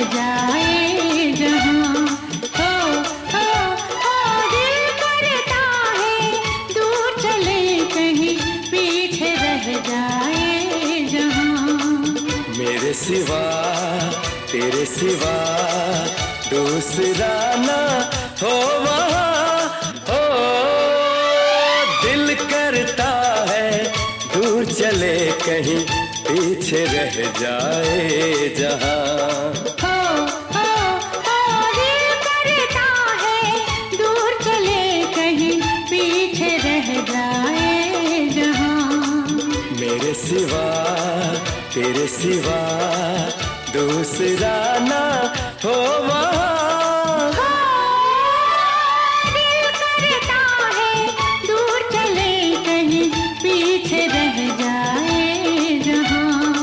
जाए जहाँ। दिल करता है दूर चले कहीं, पीछे रह जाए जहाँ। मेरे सिवा तेरे सिवा दूसरा ना हो वहाँ। हो दिल करता है दूर चले कहीं, पीछे रह जाए जहाँ। दिल करता है दूर चले कहीं, पीछे रह जाए जहाँ। मेरे सिवा तेरे सिवा दूसरा ना हो वहाँ। दिल करता है दूर चले कहीं, पीछे रह जाए जहाँ।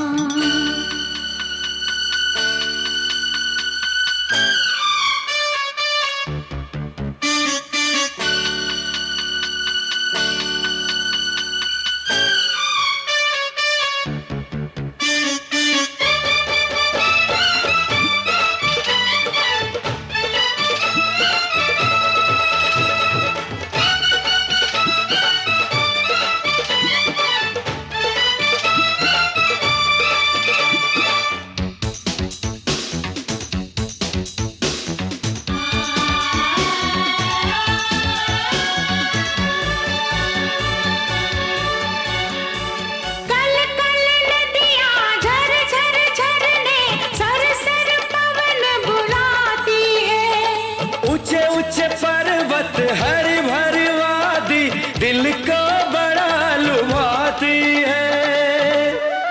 ऊंचे ऊंचे पर्वत हरी भरी वादी दिल को बड़ा लुभाती है।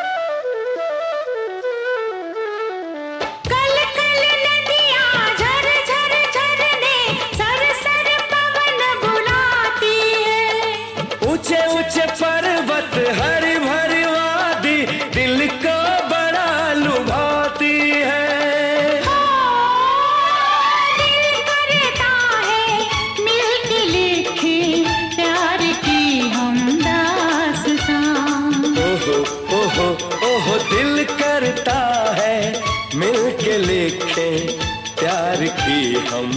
कल कल नदियाँ झर झर झरने, सर सर पवन बुलाती है। ऊंचे ऊंचे पर्वत हरी भरी वादी दिल को बड़ा लुभाती है। ओहो दिल करता है मिल के लिखे प्यार की हम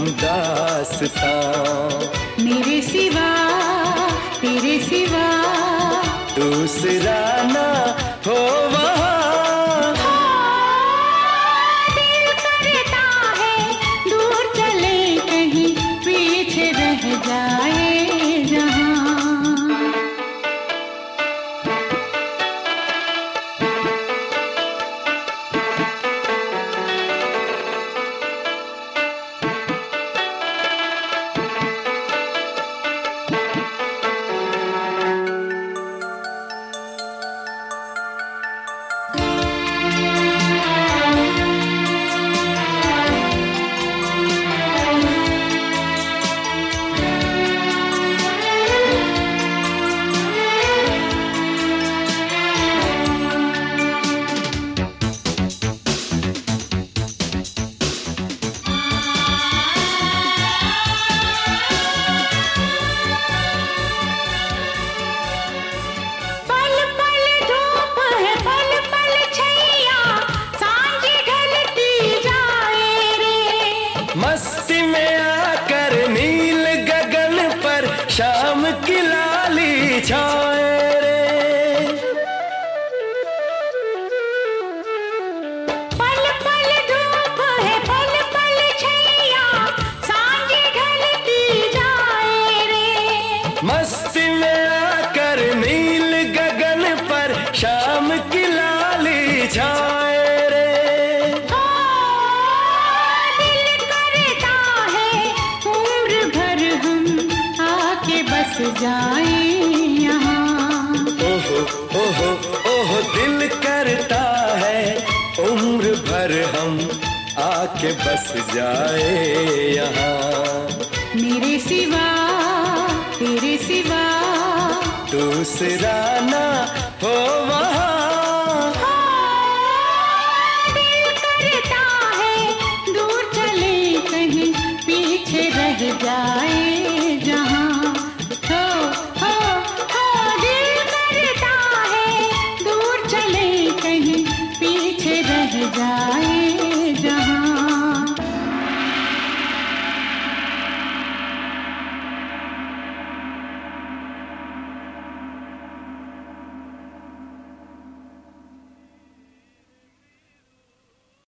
दास्तां। मेरे सिवा तेरे सिवा दूसरा ना हो वहाँ। दिल करता है दूर चले कहीं, पीछे रह जाए जहाँ। मस्ती में आकर नील गगन पर शाम की लाली छाए रे। पल पल धूप है पल पल छैया, सांझ ढलती जाए रे। मस्ती में आकर नील गगन पर शाम की लाली छाए रे। बस जाए यहाँ। ओहो दिल करता है उम्र भर हम आके बस जाए यहाँ। मेरे सिवा तेरे सिवा दूसरा ना